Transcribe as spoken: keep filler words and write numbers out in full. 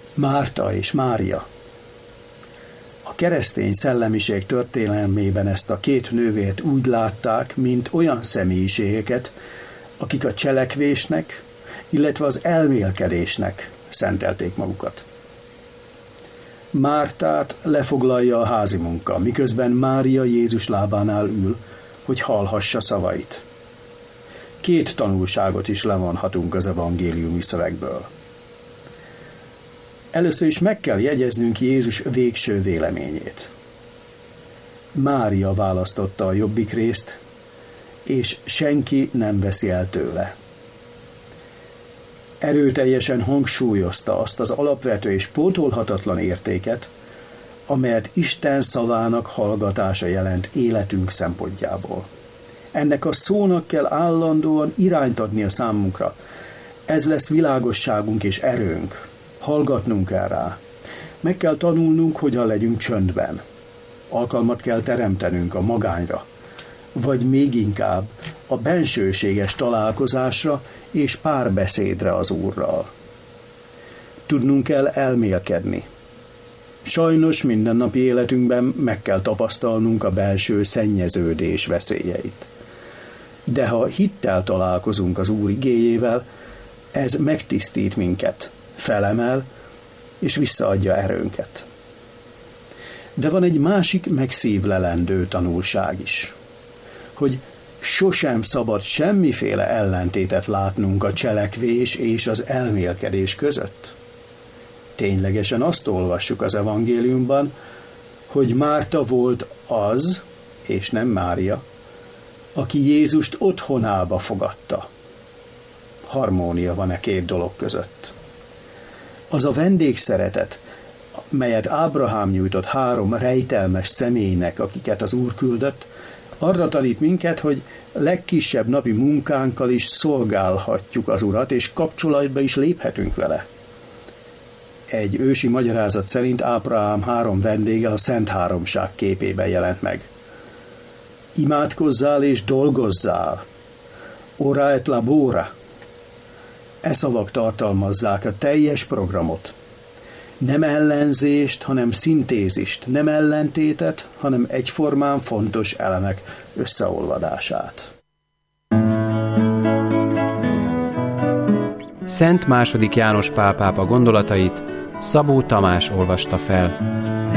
Márta és Mária. A keresztény szellemiség történelmében ezt a két nővért úgy látták, mint olyan személyiségeket, akik a cselekvésnek, illetve az elmélkedésnek szentelték magukat. Mártát lefoglalja a házi munka, miközben Mária Jézus lábánál ül, hogy hallhassa szavait. Két tanulságot is levonhatunk az evangéliumi szövegből. Először is meg kell jegyeznünk Jézus végső véleményét. Mária választotta a jobbik részt, és senki nem veszi el tőle. Erőteljesen hangsúlyozta azt az alapvető és pótolhatatlan értéket, amelyet Isten szavának hallgatása jelent életünk szempontjából. Ennek a szónak kell állandóan irányt adni a számunkra. Ez lesz világosságunk és erőnk. Hallgatnunk kell rá. Meg kell tanulnunk, hogyan legyünk csöndben. Alkalmat kell teremtenünk a magányra, vagy még inkább a bensőséges találkozásra és párbeszédre az Úrral. Tudnunk kell elmélkedni. Sajnos mindennapi életünkben meg kell tapasztalnunk a belső szennyeződés veszélyeit. De ha hittel találkozunk az Úr igéjével, ez megtisztít minket, felemel és visszaadja erőnket. De van egy másik megszívlelendő tanulság is, hogy sosem szabad semmiféle ellentétet látnunk a cselekvés és az elmélkedés között. Ténylegesen azt olvassuk az evangéliumban, hogy Márta volt az, és nem Mária, aki Jézust otthonába fogadta. Harmónia van e két dolog között. Az a vendégszeretet, melyet Ábrahám nyújtott három rejtelmes személynek, akiket az Úr küldött, arra tanít minket, hogy legkisebb napi munkánkkal is szolgálhatjuk az Urat, és kapcsolatba is léphetünk vele. Egy ősi magyarázat szerint Ábrahám három vendége a Szent Háromság képében jelent meg. Imádkozzál és dolgozzál. Ora et labora. E szavak tartalmazzák a teljes programot. Nem ellenzést, hanem szintézist, nem ellentétet, hanem egyformán fontos elemek összeolvadását. Szent második János Pál pápa gondolatait Szabó Tamás olvasta fel.